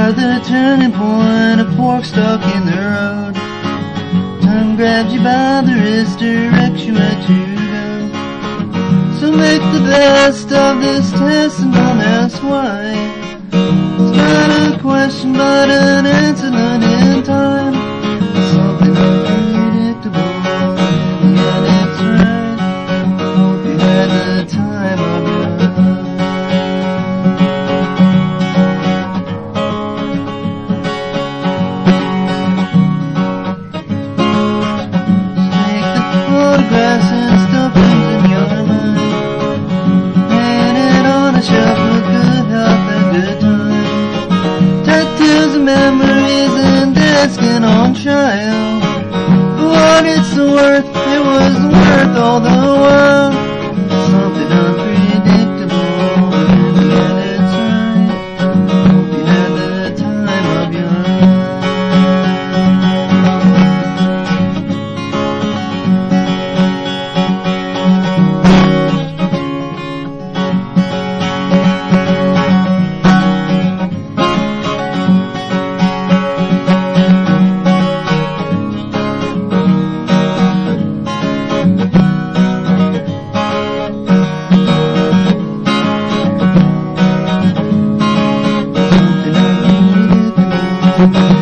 You're the turning point, a fork stuck in the road. Time grabs you by the wrist, directs you where to go. So make the best of this test and don't ask why. It's not a question but an incident in time. Something unpredictable, and it's right. Hope you had the time of your life. Take the photographs and stuff things in your mind. Hang it on a shelf with good health and good time. Tattoos and memories and asking on trial. For what it's worth, it was worth all the while. Something unpredictable, and yet it's right. Hope you had the time of your life. Something unpredictable.